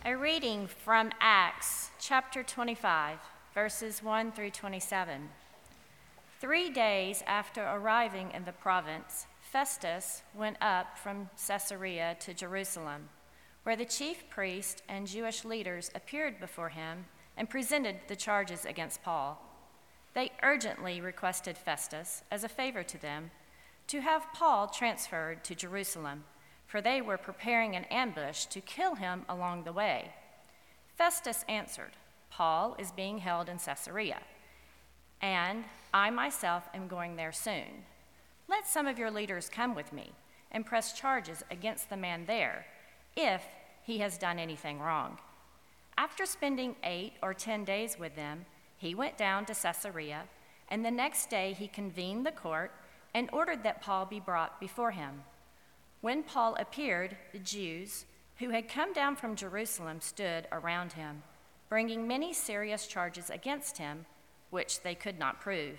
A reading from Acts chapter 25, verses 1 through 27. 3 days after arriving in the province, Festus went up from Caesarea to Jerusalem, where the chief priest and Jewish leaders appeared before him and presented the charges against Paul. They urgently requested Festus, as a favor to them, to have Paul transferred to Jerusalem, for they were preparing an ambush to kill him along the way. Festus answered, "Paul is being held in Caesarea, and I myself am going there soon. Let some of your leaders come with me and press charges against the man there, if he has done anything wrong." After spending 8 or 10 days with them, he went down to Caesarea, and the next day he convened the court and ordered that Paul be brought before him. When Paul appeared, the Jews who had come down from Jerusalem stood around him, bringing many serious charges against him, which they could not prove.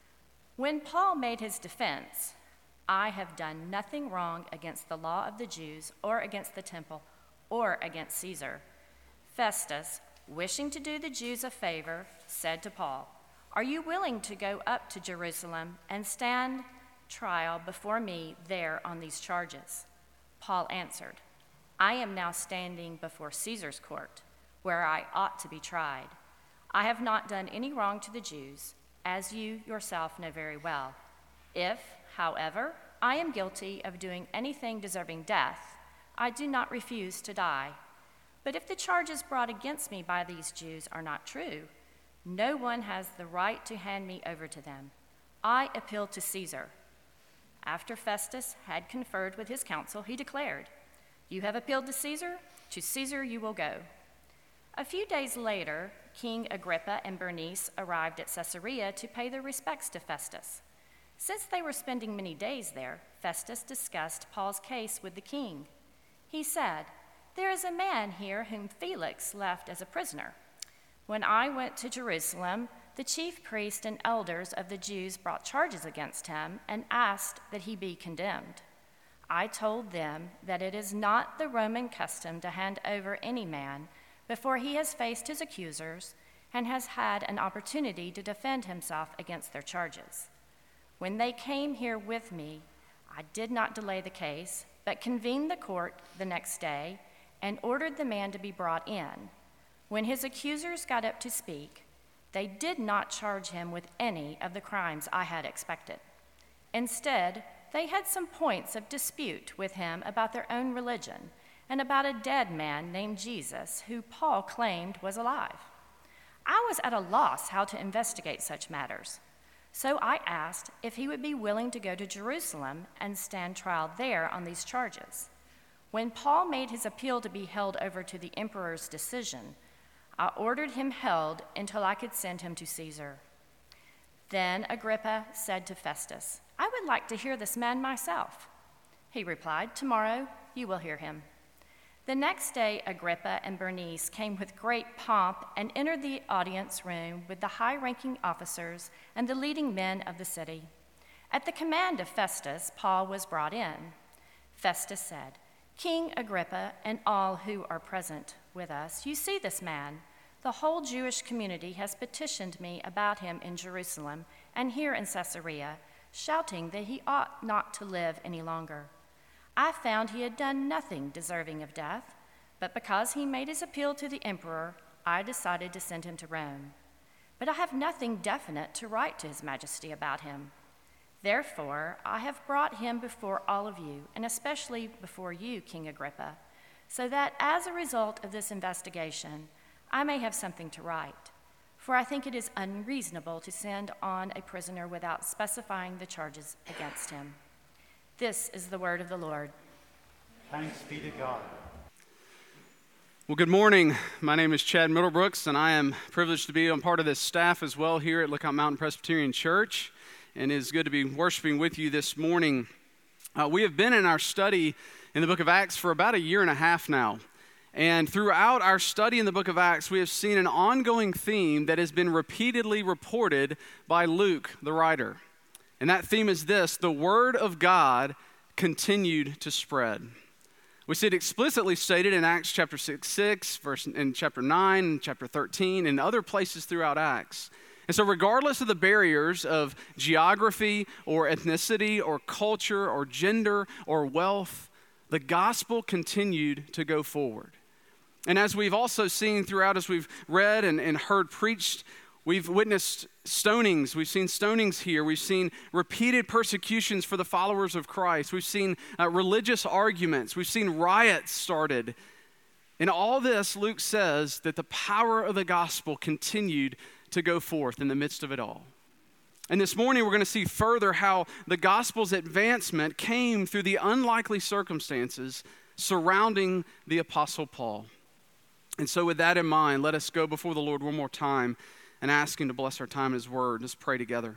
When Paul made his defense, "I have done nothing wrong against the law of the Jews or against the temple or against Caesar," Festus, wishing to do the Jews a favor, said to Paul, "Are you willing to go up to Jerusalem and stand trial before me there on these charges?" Paul answered, "I am now standing before Caesar's court, where I ought to be tried. I have not done any wrong to the Jews, as you yourself know very well. If, however, I am guilty of doing anything deserving death, I do not refuse to die. But if the charges brought against me by these Jews are not true, no one has the right to hand me over to them. I appeal to Caesar." After Festus had conferred with his council, he declared, "You have appealed to Caesar you will go." A few days later, King Agrippa and Bernice arrived at Caesarea to pay their respects to Festus. Since they were spending many days there, Festus discussed Paul's case with the king. He said, "There is a man here whom Felix left as a prisoner. When I went to Jerusalem, the chief priest and elders of the Jews brought charges against him and asked that he be condemned. I told them that it is not the Roman custom to hand over any man before he has faced his accusers and has had an opportunity to defend himself against their charges. When they came here with me, I did not delay the case, but convened the court the next day and ordered the man to be brought in. When his accusers got up to speak, they did not charge him with any of the crimes I had expected. Instead, they had some points of dispute with him about their own religion and about a dead man named Jesus, who Paul claimed was alive. I was at a loss how to investigate such matters, so I asked if he would be willing to go to Jerusalem and stand trial there on these charges. When Paul made his appeal to be held over to the emperor's decision, I ordered him held until I could send him to Caesar." Then Agrippa said to Festus, "I would like to hear this man myself." He replied, "Tomorrow you will hear him." The next day, Agrippa and Bernice came with great pomp and entered the audience room with the high-ranking officers and the leading men of the city. At the command of Festus, Paul was brought in. Festus said, "King Agrippa and all who are present with us, you see this man. The whole Jewish community has petitioned me about him in Jerusalem and here in Caesarea, shouting that he ought not to live any longer. I found he had done nothing deserving of death, but because he made his appeal to the emperor, I decided to send him to Rome. But I have nothing definite to write to his majesty about him. Therefore, I have brought him before all of you, and especially before you, King Agrippa, so that as a result of this investigation, I may have something to write. For I think it is unreasonable to send on a prisoner without specifying the charges against him." This is the word of the Lord. Thanks be to God. Well, good morning. My name is Chad Middlebrooks, and I am privileged to be a part of this staff as well here at Lookout Mountain Presbyterian Church, and it is good to be worshiping with you this morning. We have been in our study in the book of Acts for about 1.5 years now. And throughout our study in the book of Acts, we have seen an ongoing theme that has been repeatedly reported by Luke, the writer. And that theme is this: the word of God continued to spread. We see it explicitly stated in Acts chapter 6, verse in chapter 9, chapter 13, and other places throughout Acts. And so regardless of the barriers of geography or ethnicity or culture or gender or wealth, the gospel continued to go forward. And as we've also seen throughout, as we've read and heard preached, we've witnessed stonings. We've seen stonings here. We've seen repeated persecutions for the followers of Christ. We've seen religious arguments. We've seen riots started. In all this, Luke says that the power of the gospel continued to go forth in the midst of it all. And this morning, we're going to see further how the gospel's advancement came through the unlikely circumstances surrounding the Apostle Paul. And so with that in mind, let us go before the Lord one more time and ask him to bless our time in his word. Let's pray together.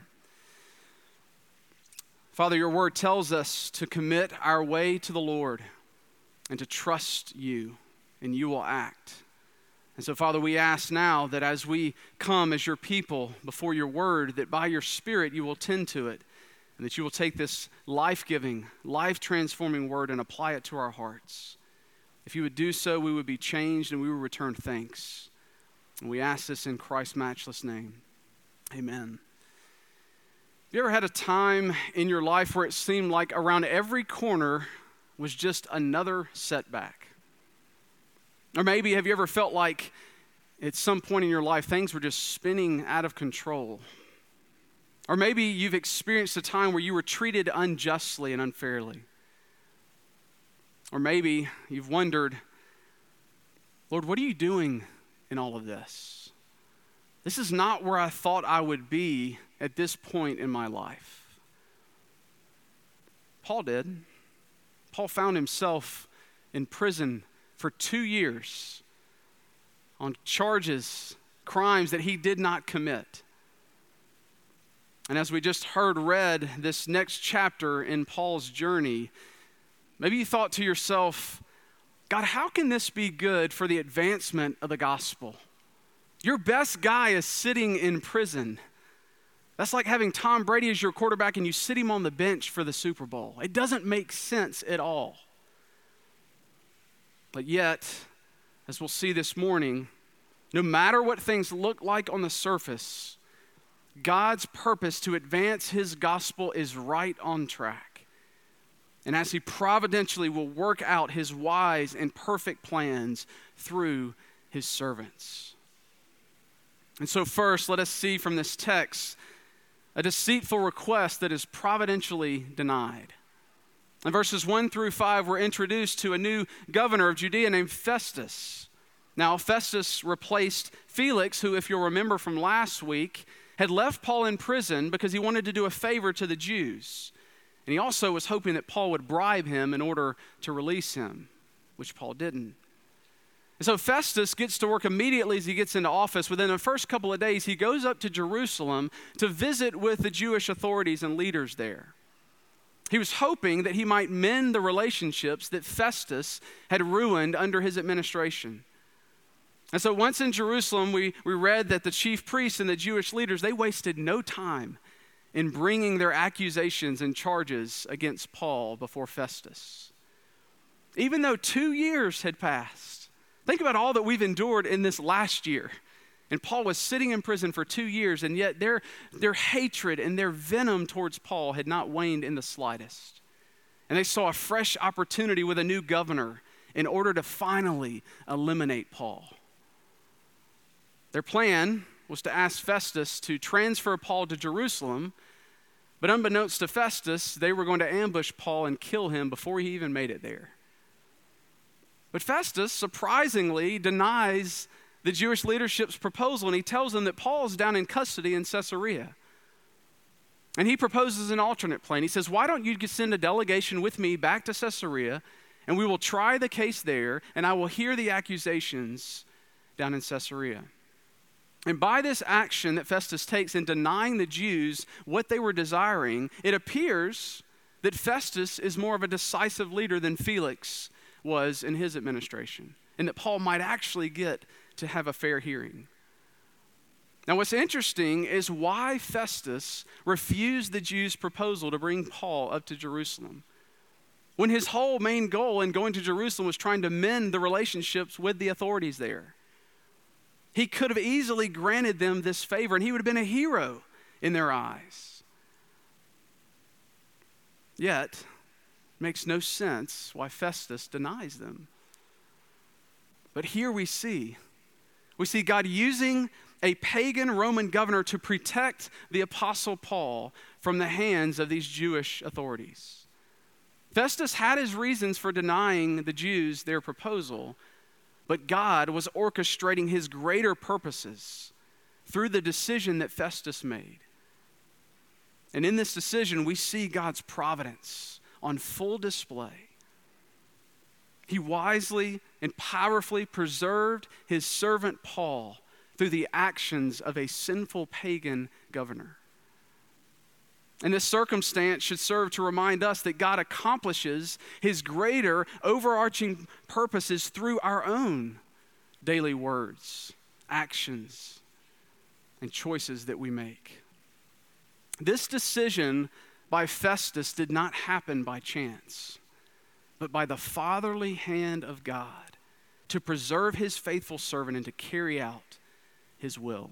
Father, your word tells us to commit our way to the Lord and to trust you, and you will act. And so, Father, we ask now that as we come as your people before your word, that by your Spirit you will tend to it, and that you will take this life-giving, life-transforming word and apply it to our hearts. If you would do so, we would be changed and we would return thanks. And we ask this in Christ's matchless name. Amen. Have you ever had a time in your life where it seemed like around every corner was just another setback? Or maybe have you ever felt like at some point in your life things were just spinning out of control? Or maybe you've experienced a time where you were treated unjustly and unfairly. Or maybe you've wondered, Lord, what are you doing in all of this? This is not where I thought I would be at this point in my life. Paul did. Paul found himself in prison for 2 years on charges, crimes that he did not commit. And as we just heard read this next chapter in Paul's journey, maybe you thought to yourself, God, how can this be good for the advancement of the gospel? Your best guy is sitting in prison. That's like having Tom Brady as your quarterback and you sit him on the bench for the Super Bowl. It doesn't make sense at all. But yet, as we'll see this morning, no matter what things look like on the surface, God's purpose to advance his gospel is right on track. And as he providentially will work out his wise and perfect plans through his servants. And so first, let us see from this text a deceitful request that is providentially denied. In verses 1 through 5, we're introduced to a new governor of Judea named Festus. Now, Festus replaced Felix, who, if you'll remember from last week, had left Paul in prison because he wanted to do a favor to the Jews. And he also was hoping that Paul would bribe him in order to release him, which Paul didn't. And so Festus gets to work immediately as he gets into office. Within the first couple of days, he goes up to Jerusalem to visit with the Jewish authorities and leaders there. He was hoping that he might mend the relationships that Festus had ruined under his administration. And so once in Jerusalem, we read that the chief priests and the Jewish leaders, they wasted no time in bringing their accusations and charges against Paul before Festus. Even though 2 years had passed, think about all that we've endured in this last year. And Paul was sitting in prison for 2 years, and yet their hatred and their venom towards Paul had not waned in the slightest. And they saw a fresh opportunity with a new governor in order to finally eliminate Paul. Their plan was to ask Festus to transfer Paul to Jerusalem, but unbeknownst to Festus, they were going to ambush Paul and kill him before he even made it there. But Festus surprisingly denies the Jewish leadership's proposal, and he tells them that Paul's down in custody in Caesarea. And he proposes an alternate plan. He says, why don't you send a delegation with me back to Caesarea, and we will try the case there, and I will hear the accusations down in Caesarea. And by this action that Festus takes in denying the Jews what they were desiring, it appears that Festus is more of a decisive leader than Felix was in his administration, and that Paul might actually get to have a fair hearing. Now, what's interesting is why Festus refused the Jews' proposal to bring Paul up to Jerusalem. when his whole main goal in going to Jerusalem was trying to mend the relationships with the authorities there? He could have easily granted them this favor, and he would have been a hero in their eyes. Yet, it makes no sense why Festus denies them. But here we see God using a pagan Roman governor to protect the Apostle Paul from the hands of these Jewish authorities. Festus had his reasons for denying the Jews their proposal, but God was orchestrating his greater purposes through the decision that Festus made. And in this decision, we see God's providence on full display. He wisely and powerfully preserved his servant Paul through the actions of a sinful pagan governor. And this circumstance should serve to remind us that God accomplishes his greater overarching purposes through our own daily words, actions, and choices that we make. This decision by Festus did not happen by chance, but by the fatherly hand of God to preserve his faithful servant and to carry out his will.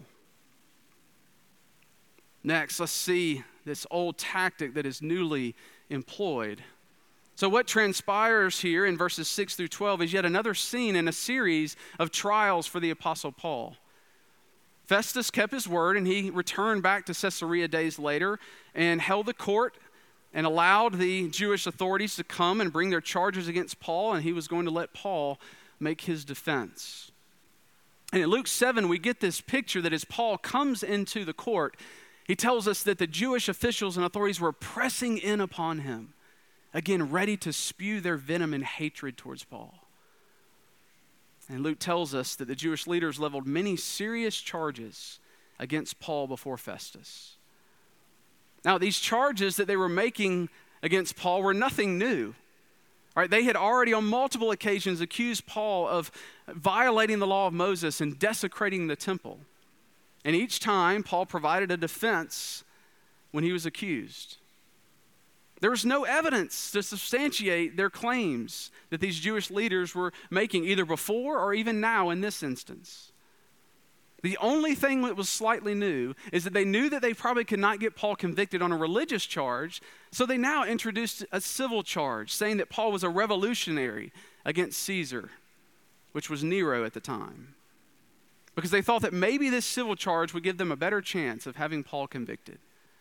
Next, let's see this old tactic that is newly employed. So what transpires here in verses 6 through 12 is yet another scene in a series of trials for the Apostle Paul. Festus kept his word, and he returned back to Caesarea days later and held the court and allowed the Jewish authorities to come and bring their charges against Paul, and he was going to let Paul make his defense. And in Luke 7, we get this picture that as Paul comes into the court, he tells us that the Jewish officials and authorities were pressing in upon him, again, ready to spew their venom and hatred towards Paul. And Luke tells us that the Jewish leaders leveled many serious charges against Paul before Festus. Now, these charges that they were making against Paul were nothing new. All right, they had already on multiple occasions accused Paul of violating the law of Moses and desecrating the temple. And each time, Paul provided a defense when he was accused. There was no evidence to substantiate their claims that these Jewish leaders were making, either before or even now in this instance. The only thing that was slightly new is that they knew that they probably could not get Paul convicted on a religious charge, so they now introduced a civil charge, saying that Paul was a revolutionary against Caesar, which was Nero at the time, because they thought that maybe this civil charge would give them a better chance of having Paul convicted.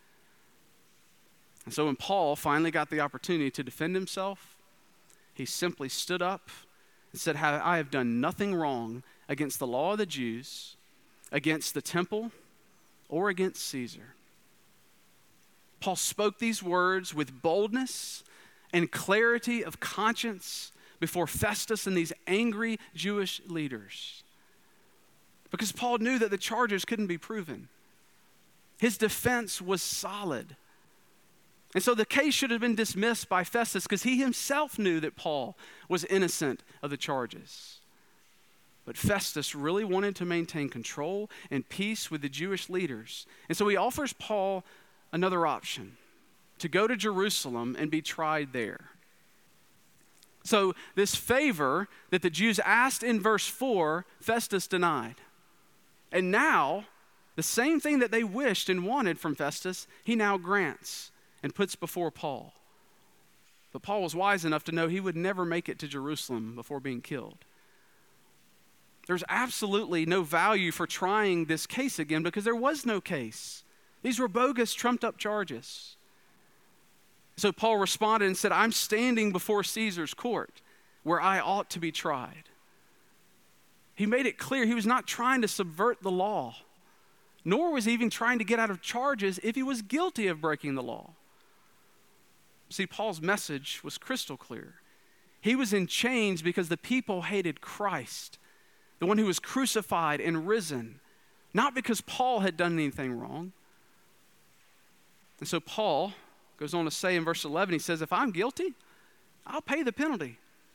And so when Paul finally got the opportunity to defend himself, he simply stood up and said, I have done nothing wrong against the law of the Jews, against the temple, or against Caesar. Paul spoke these words with boldness and clarity of conscience before Festus and these angry Jewish leaders, because Paul knew that the charges couldn't be proven. His defense was solid. And so the case should have been dismissed by Festus because he himself knew that Paul was innocent of the charges. But Festus really wanted to maintain control and peace with the Jewish leaders. And so he offers Paul another option, to go to Jerusalem and be tried there. So this favor that the Jews asked in verse 4, Festus denied. And now, the same thing that they wished and wanted from Festus, he now grants and puts before Paul. But Paul was wise enough to know he would never make it to Jerusalem before being killed. There's absolutely no value for trying this case again because there was no case. These were bogus, trumped-up charges. So Paul responded and said, I'm standing before Caesar's court where I ought to be tried. He made it clear he was not trying to subvert the law, nor was he even trying to get out of charges if he was guilty of breaking the law. See, Paul's message was crystal clear. He was in chains because the people hated Christ, the one who was crucified and risen, not because Paul had done anything wrong. And so Paul goes on to say in verse 11, he says, if I'm guilty, I'll pay the penalty.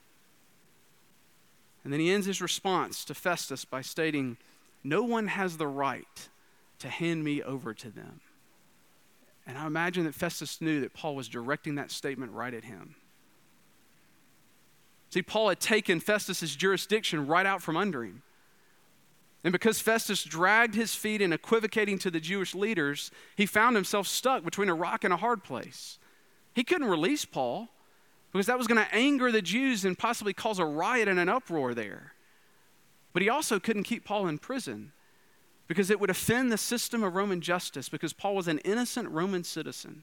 And then he ends his response to Festus by stating, no one has the right to hand me over to them. And I imagine that Festus knew that Paul was directing that statement right at him. See, Paul had taken Festus's jurisdiction right out from under him. And because Festus dragged his feet in equivocating to the Jewish leaders, he found himself stuck between a rock and a hard place. He couldn't release Paul because that was going to anger the Jews and possibly cause a riot and an uproar there. But he also couldn't keep Paul in prison because it would offend the system of Roman justice because Paul was an innocent Roman citizen.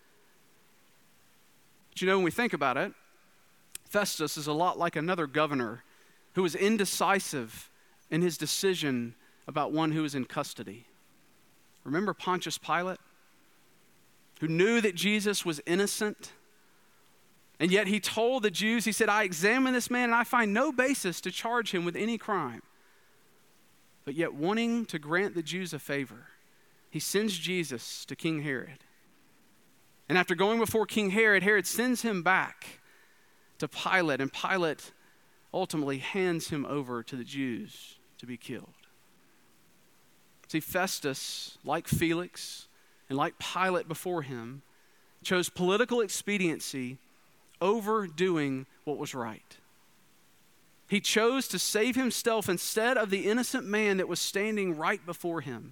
But when we think about it, Festus is a lot like another governor who was indecisive in his decision about one who was in custody. Remember Pontius Pilate, who knew that Jesus was innocent, and yet he told the Jews, he said, I examine this man and I find no basis to charge him with any crime. But yet wanting to grant the Jews a favor, he sends Jesus to King Herod. And after going before King Herod, Herod sends him back to Pilate, and Pilate ultimately hands him over to the Jews to be killed. See, Festus, like Felix and like Pilate before him, chose political expediency over doing what was right. He chose to save himself instead of the innocent man that was standing right before him.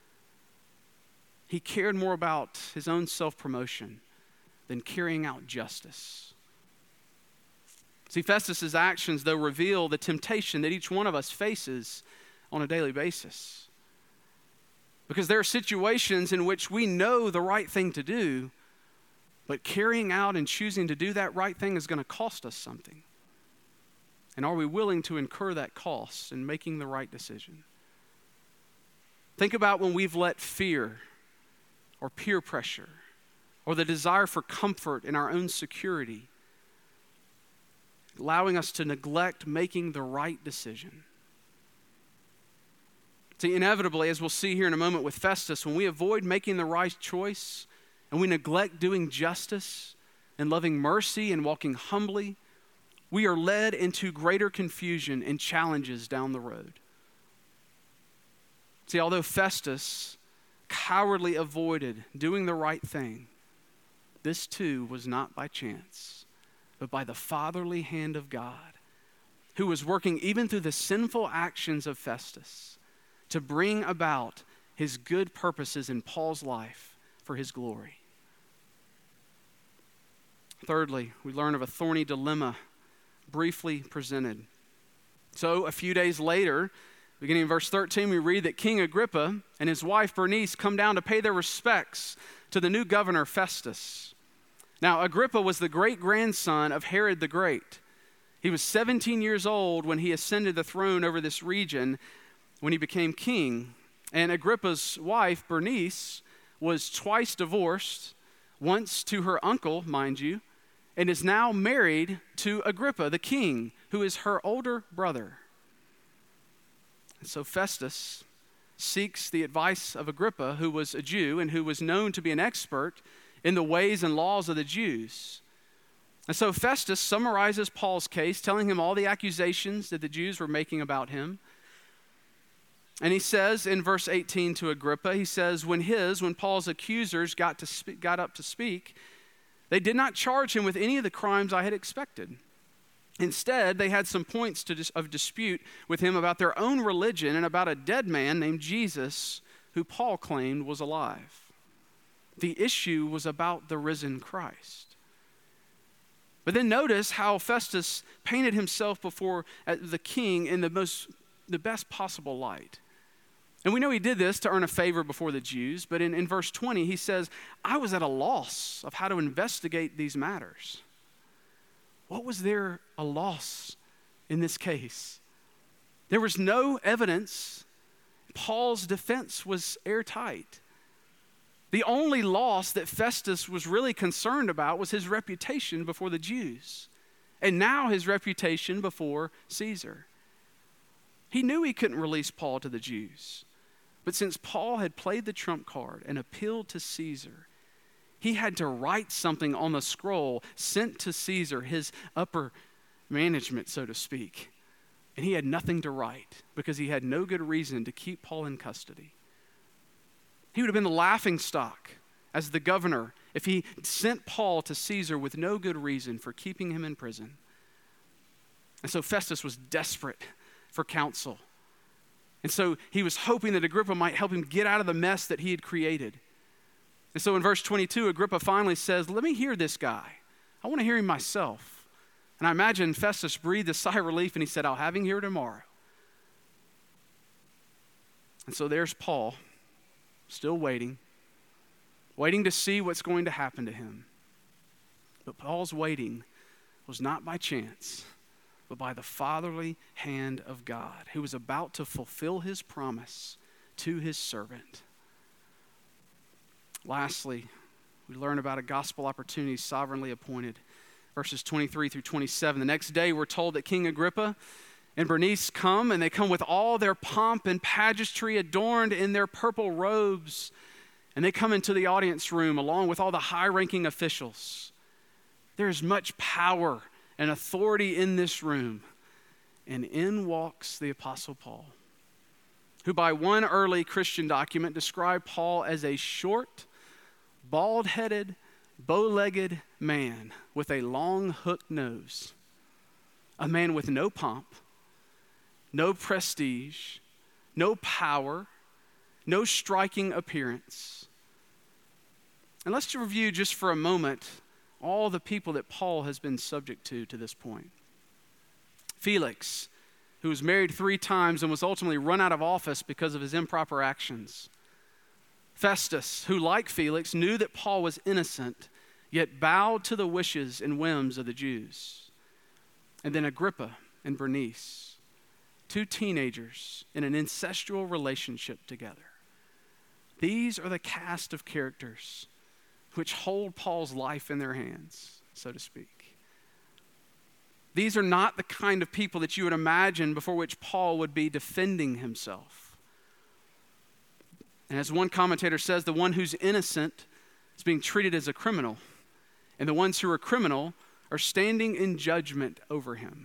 He cared more about his own self-promotion than carrying out justice. See, Festus's actions, though, reveal the temptation that each one of us faces on a daily basis. Because there are situations in which we know the right thing to do, but carrying out and choosing to do that right thing is going to cost us something. And are we willing to incur that cost in making the right decision? Think about when we've let fear or peer pressure or the desire for comfort in our own security allowing us to neglect making the right decision. See, inevitably, as we'll see here in a moment with Festus, when we avoid making the right choice and we neglect doing justice and loving mercy and walking humbly, we are led into greater confusion and challenges down the road. See, although Festus cowardly avoided doing the right thing, this too was not by chance, but by the fatherly hand of God, who was working even through the sinful actions of Festus to bring about his good purposes in Paul's life for his glory. Thirdly, we learn of a thorny dilemma briefly presented. So a few days later, beginning in verse 13, we read that King Agrippa and his wife Bernice come down to pay their respects to the new governor Festus. Now, Agrippa was the great-grandson of Herod the Great. He was 17 years old when he ascended the throne over this region when he became king. And Agrippa's wife, Bernice, was twice divorced, once to her uncle, mind you, and is now married to Agrippa, the king, who is her older brother. And so Festus seeks the advice of Agrippa, who was a Jew and who was known to be an expert in the ways and laws of the Jews. And so Festus summarizes Paul's case, telling him all the accusations that the Jews were making about him. And he says in verse 18 to Agrippa, he says, when Paul's accusers got up to speak, they did not charge him with any of the crimes I had expected. Instead, they had some points of dispute with him about their own religion and about a dead man named Jesus, who Paul claimed was alive. The issue was about the risen Christ. But then notice how Festus painted himself before the king in the best possible light. And we know he did this to earn a favor before the Jews, but in verse 20 he says, I was at a loss of how to investigate these matters. What was there a loss in this case? There was no evidence. Paul's defense was airtight. The only loss that Festus was really concerned about was his reputation before the Jews, and now his reputation before Caesar. He knew he couldn't release Paul to the Jews, but since Paul had played the trump card and appealed to Caesar, he had to write something on the scroll sent to Caesar, his upper management, so to speak. And he had nothing to write because he had no good reason to keep Paul in custody. He would have been the laughingstock as the governor if he sent Paul to Caesar with no good reason for keeping him in prison. And so Festus was desperate for counsel. And so he was hoping that Agrippa might help him get out of the mess that he had created. And so in verse 22, Agrippa finally says, let me hear this guy. I want to hear him myself. And I imagine Festus breathed a sigh of relief and he said, I'll have him here tomorrow. And so there's Paul, still waiting to see what's going to happen to him. But Paul's waiting was not by chance, but by the fatherly hand of God, who was about to fulfill his promise to his servant. Lastly, we learn about a gospel opportunity sovereignly appointed. Verses 23 through 27. The next day, we're told that King Agrippa and Bernice come, and they come with all their pomp and pageantry adorned in their purple robes. And they come into the audience room along with all the high-ranking officials. There is much power and authority in this room. And in walks the Apostle Paul, who by one early Christian document described Paul as a short, bald-headed, bow-legged man with a long hooked nose. A man with no pomp, no prestige, no power, no striking appearance. And let's review just for a moment all the people that Paul has been subject to this point. Felix, who was married 3 times and was ultimately run out of office because of his improper actions. Festus, who like Felix, knew that Paul was innocent, yet bowed to the wishes and whims of the Jews. And then Agrippa and Bernice, 2 teenagers in an incestual relationship together. These are the cast of characters which hold Paul's life in their hands, so to speak. These are not the kind of people that you would imagine before which Paul would be defending himself. And as one commentator says, the one who's innocent is being treated as a criminal, and the ones who are criminal are standing in judgment over him.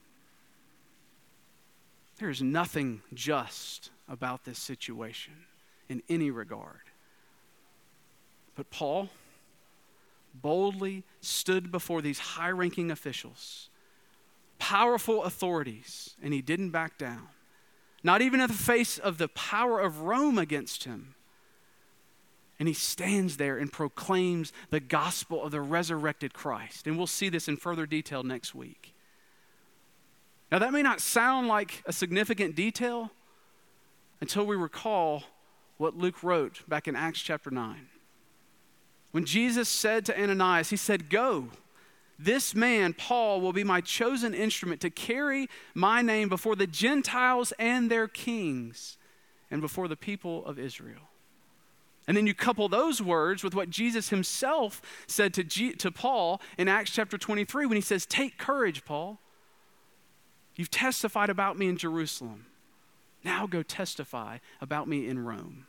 There is nothing just about this situation in any regard. But Paul boldly stood before these high-ranking officials, powerful authorities, and he didn't back down. Not even in the face of the power of Rome against him. And he stands there and proclaims the gospel of the resurrected Christ. And we'll see this in further detail next week. Now that may not sound like a significant detail until we recall what Luke wrote back in Acts chapter 9. When Jesus said to Ananias, he said, "Go, this man, Paul, will be my chosen instrument to carry my name before the Gentiles and their kings and before the people of Israel." And then you couple those words with what Jesus himself said to Paul in Acts chapter 23 when he says, "Take courage, Paul. You've testified about me in Jerusalem. Now go testify about me in Rome."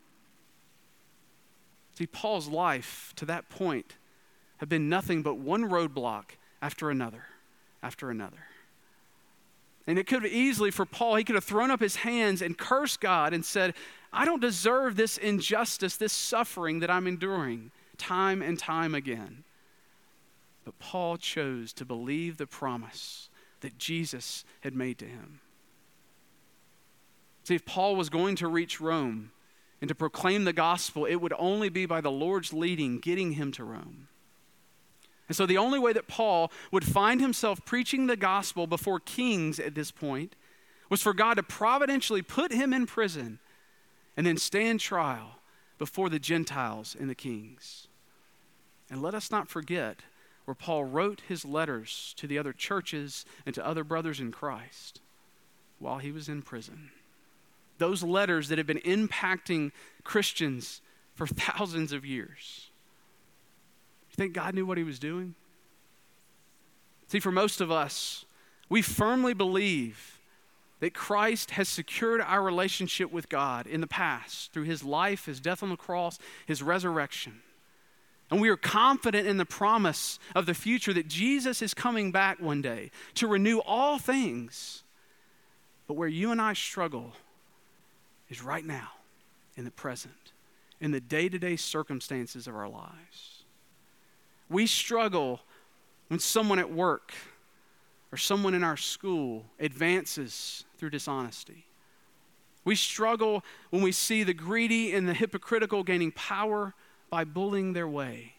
See, Paul's life to that point had been nothing but one roadblock after another, after another. And it could have easily, for Paul, he could have thrown up his hands and cursed God and said, "I don't deserve this injustice, this suffering that I'm enduring time and time again." But Paul chose to believe the promise that Jesus had made to him. See, if Paul was going to reach Rome and to proclaim the gospel, it would only be by the Lord's leading, getting him to Rome. And so the only way that Paul would find himself preaching the gospel before kings at this point was for God to providentially put him in prison and then stand trial before the Gentiles and the kings. And let us not forget where Paul wrote his letters to the other churches and to other brothers in Christ while he was in prison. Those letters that had been impacting Christians for thousands of years. You think God knew what he was doing? See, for most of us, we firmly believe that Christ has secured our relationship with God in the past through his life, his death on the cross, his resurrection. And we are confident in the promise of the future that Jesus is coming back one day to renew all things. But where you and I struggle is right now, in the present, in the day-to-day circumstances of our lives. We struggle when someone at work or someone in our school advances through dishonesty. We struggle when we see the greedy and the hypocritical gaining power by bullying their way.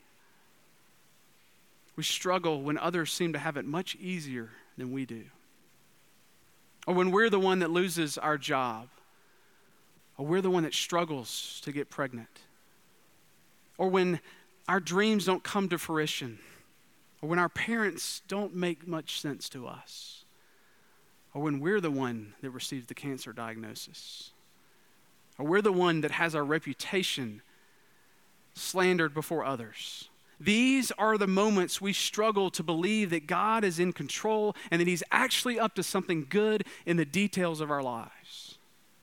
We struggle when others seem to have it much easier than we do. Or when we're the one that loses our job. Or we're the one that struggles to get pregnant. Or when our dreams don't come to fruition. Or when our parents don't make much sense to us. Or when we're the one that receives the cancer diagnosis. Or we're the one that has our reputation slandered before others. These are the moments we struggle to believe that God is in control and that He's actually up to something good in the details of our lives.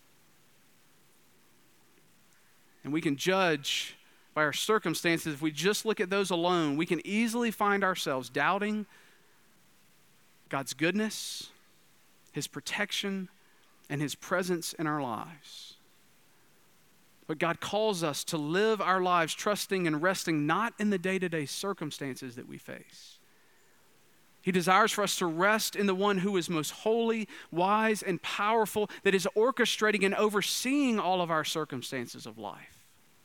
And we can judge by our circumstances. If we just look at those alone, we can easily find ourselves doubting God's goodness, His protection, and His presence in our lives. But God calls us to live our lives trusting and resting not in the day-to-day circumstances that we face. He desires for us to rest in the one who is most holy, wise, and powerful, that is orchestrating and overseeing all of our circumstances of life.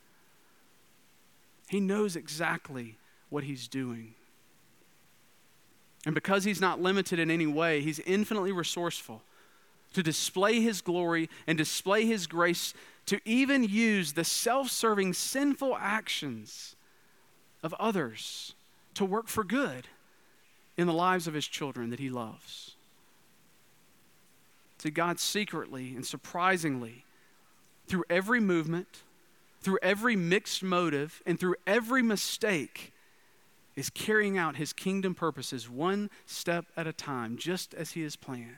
He knows exactly what He's doing. And because He's not limited in any way, He's infinitely resourceful to display His glory and display His grace, to even use the self-serving, sinful actions of others to work for good in the lives of His children that He loves. See, God secretly and surprisingly, through every movement, through every mixed motive, and through every mistake, is carrying out His kingdom purposes one step at a time, just as He has planned.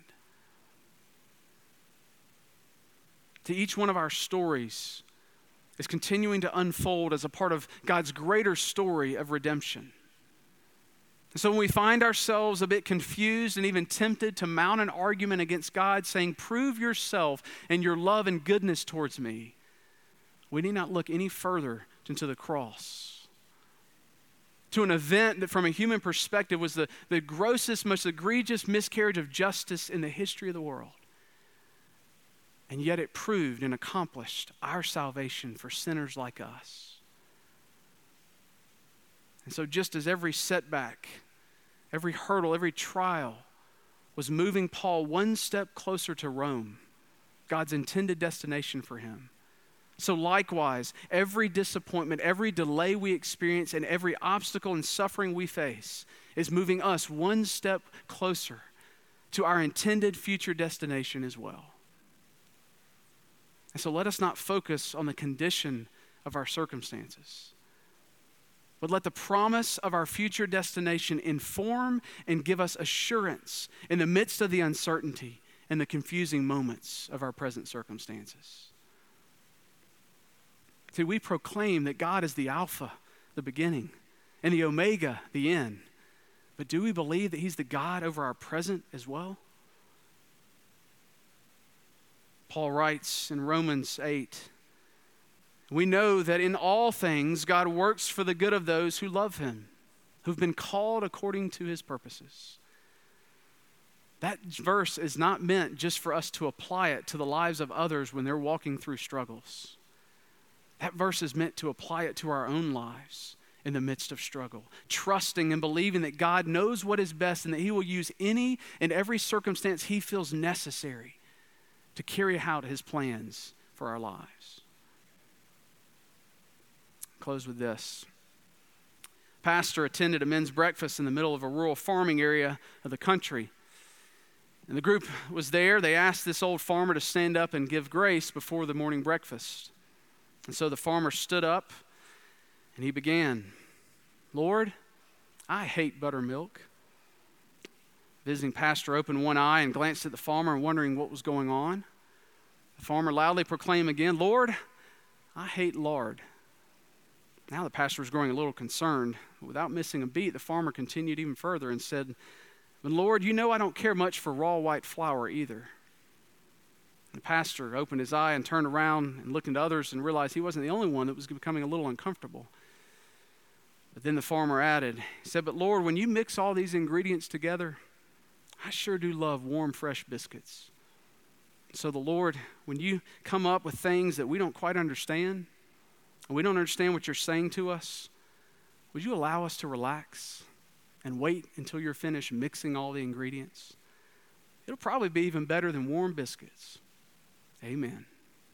To each one of our stories is continuing to unfold as a part of God's greater story of redemption. And so when we find ourselves a bit confused and even tempted to mount an argument against God, saying, "Prove yourself and your love and goodness towards me," we need not look any further than to the cross. To an event that from a human perspective was the grossest, most egregious miscarriage of justice in the history of the world. And yet it proved and accomplished our salvation for sinners like us. And so just as every setback, every hurdle, every trial was moving Paul one step closer to Rome, God's intended destination for him, so likewise, every disappointment, every delay we experience, and every obstacle and suffering we face is moving us one step closer to our intended future destination as well. And so let us not focus on the condition of our circumstances, but let the promise of our future destination inform and give us assurance in the midst of the uncertainty and the confusing moments of our present circumstances. See, we proclaim that God is the Alpha, the beginning, and the Omega, the end. But do we believe that He's the God over our present as well? Paul writes in Romans 8, "We know that in all things God works for the good of those who love Him, who've been called according to His purposes." That verse is not meant just for us to apply it to the lives of others when they're walking through struggles. That verse is meant to apply it to our own lives in the midst of struggle, trusting and believing that God knows what is best and that He will use any and every circumstance He feels necessary to carry out His plans for our lives. Close with this. Pastor attended a men's breakfast in the middle of a rural farming area of the country. And the group was there. They asked this old farmer to stand up and give grace before the morning breakfast. And so the farmer stood up and he began, "Lord, I hate buttermilk." Visiting pastor opened one eye and glanced at the farmer, wondering what was going on. The farmer loudly proclaimed again, "Lord, I hate lard." Now the pastor was growing a little concerned. Without missing a beat, the farmer continued even further and said, "But Lord, you know I don't care much for raw white flour either." The pastor opened his eye and turned around and looked into others and realized he wasn't the only one that was becoming a little uncomfortable. But then the farmer added, he said, "But Lord, when you mix all these ingredients together, I sure do love warm, fresh biscuits. So the Lord, when you come up with things that we don't quite understand, and we don't understand what you're saying to us, would you allow us to relax and wait until you're finished mixing all the ingredients? It'll probably be even better than warm biscuits. Amen.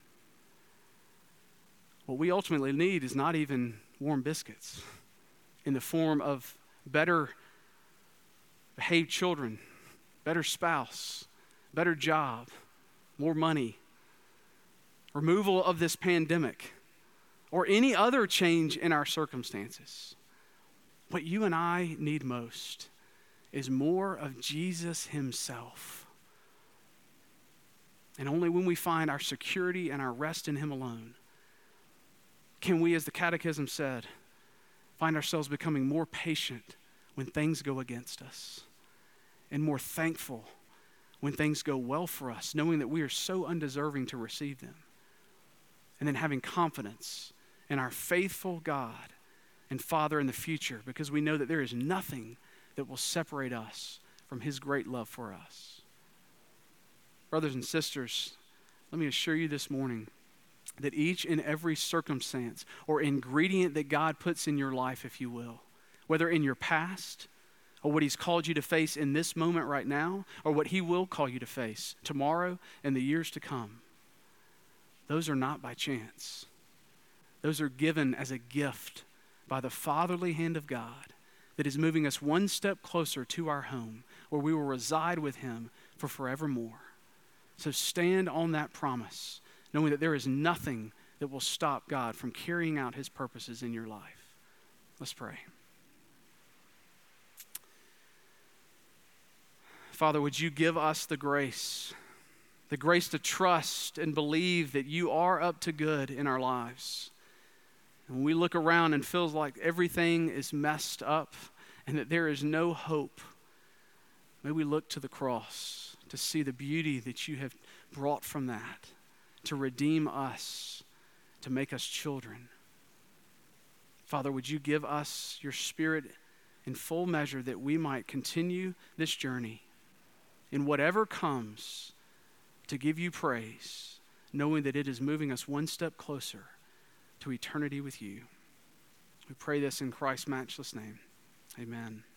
What we ultimately need is not even warm biscuits in the form of better behaved children, better spouse, better job, more money, removal of this pandemic, or any other change in our circumstances. What you and I need most is more of Jesus himself. And only when we find our security and our rest in him alone can we, as the Catechism said, find ourselves becoming more patient when things go against us and more thankful when things go well for us, knowing that we are so undeserving to receive them. And then having confidence in our faithful God and Father in the future, because we know that there is nothing that will separate us from his great love for us. Brothers and sisters, let me assure you this morning that each and every circumstance or ingredient that God puts in your life, if you will, whether in your past or what he's called you to face in this moment right now, or what he will call you to face tomorrow and the years to come, those are not by chance. Those are given as a gift by the fatherly hand of God that is moving us one step closer to our home, where we will reside with him for forevermore. So stand on that promise, knowing that there is nothing that will stop God from carrying out his purposes in your life. Let's pray. Father, would you give us the grace to trust and believe that you are up to good in our lives. And when we look around and feels like everything is messed up and that there is no hope, may we look to the cross to see the beauty that you have brought from that, to redeem us, to make us children. Father, would you give us your Spirit in full measure that we might continue this journey in whatever comes to give you praise, knowing that it is moving us one step closer to eternity with you. We pray this in Christ's matchless name. Amen.